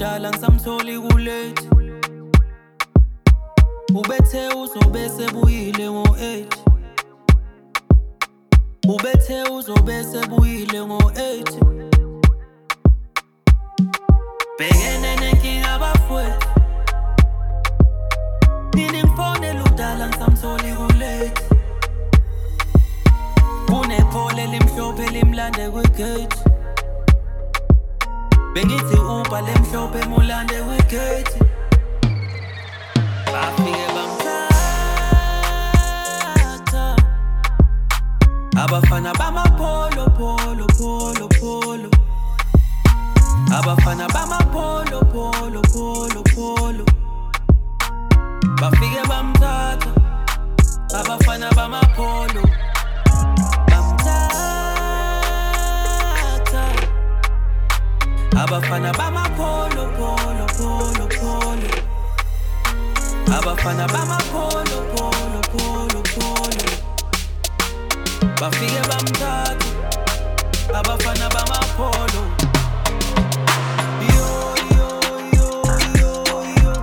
ludala ngisamtholi kulate. Ubethe uzobe sebuyile ngo-8. Ubethe uzobe sebuyile ngo-8. Bhekene nenkinga bafowethu. Nini ngifone ludala ngisamtholi kulate. Kunephole limhlophe limlande kwigate. Bengithi uba lemhlophe mulande kwigate. Bafike bamthatha abafana bamapolo polo polo polo. Abafana bamapolo polo polo polo. Bafike bamthatha abafana bamapolo. Bamthatha abafana bamapolo polo polo polo. Abafana bamapolo polo polo polo. Bafike bamthatha abafana bamapolo. Yo yo yo yo yo.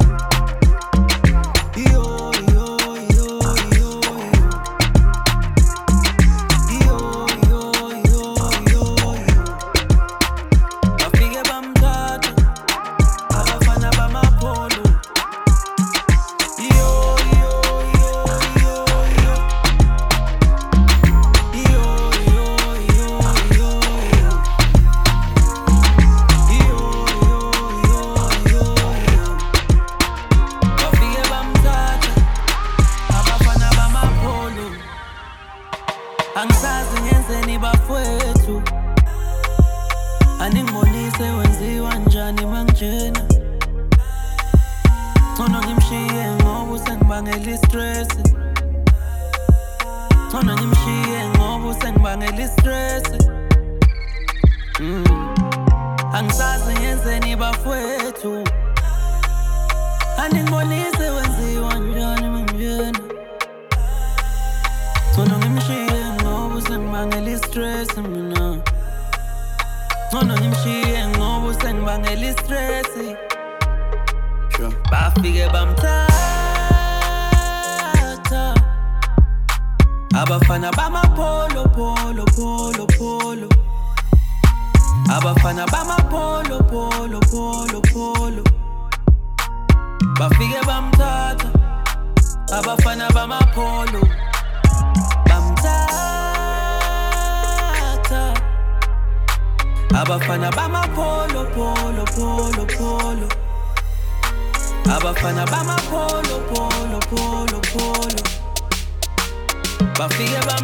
Yo yo yo yo yo. Yo yo yo yo yo. Bafike bamthatha abafana bamapolo. Yo yo yo yo yo. Yo yo yo yo yo. Yo yo yo yo yo. Bafike bamthatha abafana bamapolo. Angisazi ngenzeni bafowethu. Aningibonise wenziwa njani mangijena. Ngcono ngimshiye ngoba usengibangela istress. Ngcono ngimshiye ngoba usengibangela istress. Angisazi ngenzeni bafowethu. Aningibonise wenziwa njani mangijena. Ngcono ngimshiye ngoba usengibangela istress mina. Ngcono ngimshiye ngoba usengibangela istress. Sure. Bafike bamthatha abafana bamapolo polo polo polo. Abafana bamapolo polo polo polo. Bafike bamthatha abafana bamapolo. Bamthatha abafana bamapolo polo polo polo. Abafana bamapolo polo polo polo. Bafike